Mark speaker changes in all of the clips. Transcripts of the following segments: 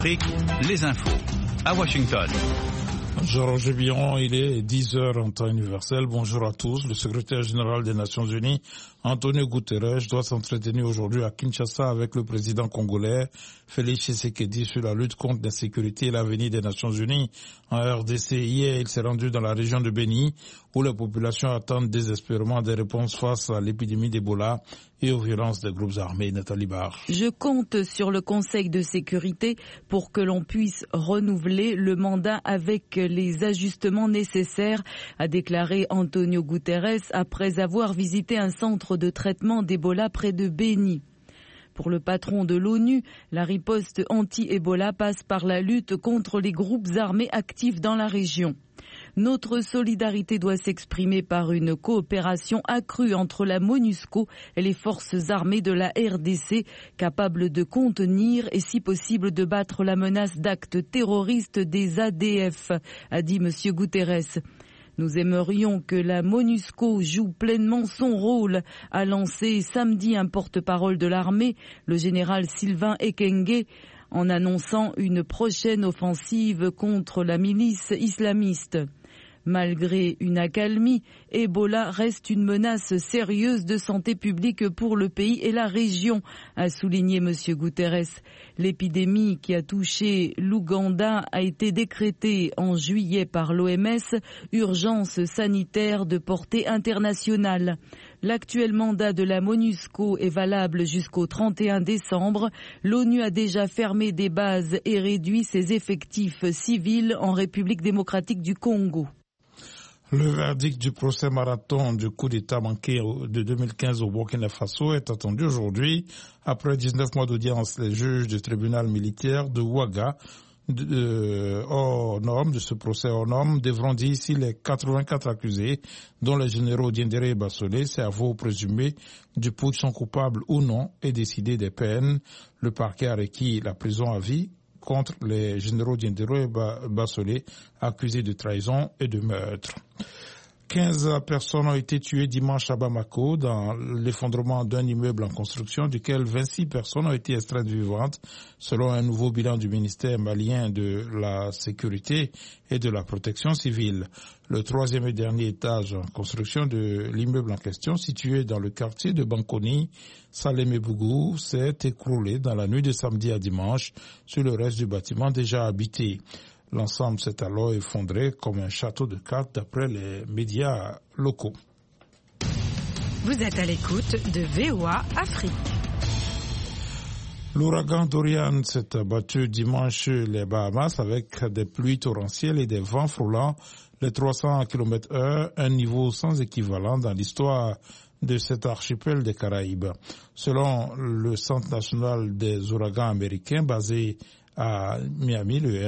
Speaker 1: Les infos à Washington.
Speaker 2: Jean-Roger Biron, il est 10h en temps universel. Bonjour à tous. Le secrétaire général des Nations Unies, Antonio Guterres, doit s'entretenir aujourd'hui à Kinshasa avec le président congolais Félix Tshisekedi sur la lutte contre l'insécurité et l'avenir des Nations Unies. En RDC, hier, il s'est rendu dans la région de Beni, où les populations attendent désespérément des réponses face à l'épidémie d'Ebola et aux violences des groupes armés. Nathalie Barre.
Speaker 3: Je compte sur le Conseil de sécurité pour que l'on puisse renouveler le mandat avec les ajustements nécessaires, a déclaré Antonio Guterres après avoir visité un centre de traitement d'Ebola près de Beni. Pour le patron de l'ONU, la riposte anti-Ebola passe par la lutte contre les groupes armés actifs dans la région. Notre solidarité doit s'exprimer par une coopération accrue entre la MONUSCO et les forces armées de la RDC, capables de contenir et si possible de battre la menace d'actes terroristes des ADF, a dit M. Guterres. Nous aimerions que la MONUSCO joue pleinement son rôle, a lancé samedi un porte-parole de l'armée, le général Sylvain Ekenge, en annonçant une prochaine offensive contre la milice islamiste. Malgré une accalmie, Ebola reste une menace sérieuse de santé publique pour le pays et la région, a souligné M. Guterres. L'épidémie qui a touché l'Ouganda a été décrétée en juillet par l'OMS, urgence sanitaire de portée internationale. L'actuel mandat de la MONUSCO est valable jusqu'au 31 décembre. L'ONU a déjà fermé des bases et réduit ses effectifs civils en République démocratique du Congo.
Speaker 2: Le verdict du procès marathon du coup d'État manqué de 2015 au Burkina Faso est attendu aujourd'hui. Après 19 mois d'audience, les juges du tribunal militaire de Ouaga, hors norme, de ce procès hors norme, devront dire si les 84 accusés, dont les généraux Diendéré et Bassolé, cerveau présumé du putsch, sont coupables ou non et décider des peines. Le parquet a requis la prison à vie contre les généraux Diendéré et Bassolé, accusés de trahison et de meurtre. 15 personnes ont été tuées dimanche à Bamako dans l'effondrement d'un immeuble en construction, duquel 26 personnes ont été extraites vivantes, selon un nouveau bilan du ministère malien de la Sécurité et de la Protection civile. Le troisième et dernier étage en construction de l'immeuble en question, situé dans le quartier de Bankoni, Salemé-Bougou, s'est écroulé dans la nuit de samedi à dimanche sur le reste du bâtiment déjà habité. L'ensemble s'est alors effondré comme un château de cartes d'après les médias locaux.
Speaker 4: Vous êtes à l'écoute de VOA Afrique.
Speaker 2: L'ouragan Dorian s'est abattu dimanche sur les Bahamas avec des pluies torrentielles et des vents frôlant les 300 km/h, un niveau sans équivalent dans l'histoire de cet archipel des Caraïbes. Selon le Centre national des ouragans américains basé à Miami, le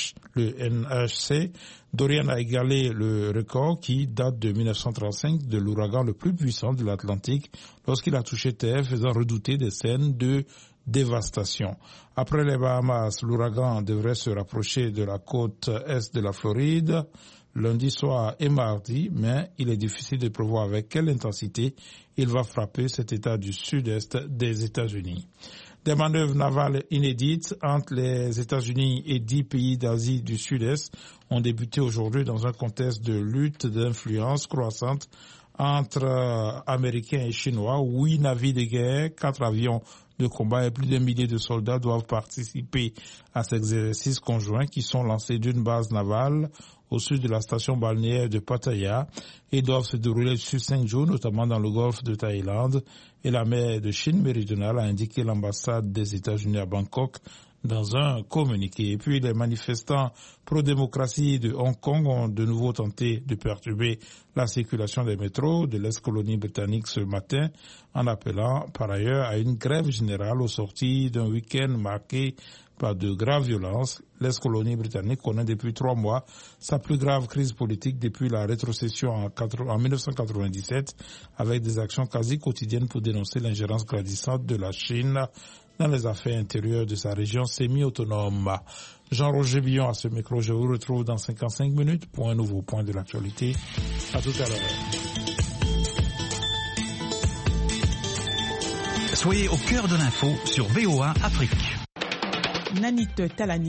Speaker 2: NHC, Dorian a égalé le record qui date de 1935 de l'ouragan le plus puissant de l'Atlantique lorsqu'il a touché terre, faisant redouter des scènes de dévastation. Après les Bahamas, l'ouragan devrait se rapprocher de la côte est de la Floride lundi soir et mardi, mais il est difficile de prévoir avec quelle intensité il va frapper cet état du sud-est des États-Unis. Des manœuvres navales inédites entre les États-Unis et 10 pays d'Asie du Sud-Est ont débuté aujourd'hui dans un contexte de lutte d'influence croissante entre Américains et Chinois. 8 navires de guerre, 4 avions de combat et plus d'un millier de soldats doivent participer à ces exercices conjoints qui sont lancés d'une base navale au sud de la station balnéaire de Pattaya et doivent se dérouler sur 5 jours, notamment dans le golfe de Thaïlande et la mer de Chine méridionale, a indiqué l'ambassade des États-Unis à Bangkok dans un communiqué. Et puis les manifestants pro-démocratie de Hong Kong ont de nouveau tenté de perturber la circulation des métros de l'ex-colonie britannique ce matin, en appelant par ailleurs à une grève générale au sortir d'un week-end marqué par de graves violences. L'ex-colonie britannique connaît depuis 3 mois sa plus grave crise politique depuis la rétrocession en 1997, avec des actions quasi quotidiennes pour dénoncer l'ingérence grandissante de la Chine dans les affaires intérieures de sa région semi-autonome. Jean-Roger Billon à ce micro. Je vous retrouve dans 55 minutes pour un nouveau point de l'actualité. À tout à l'heure.
Speaker 1: Soyez au cœur de l'info sur VOA Afrique.
Speaker 5: Nanit Talani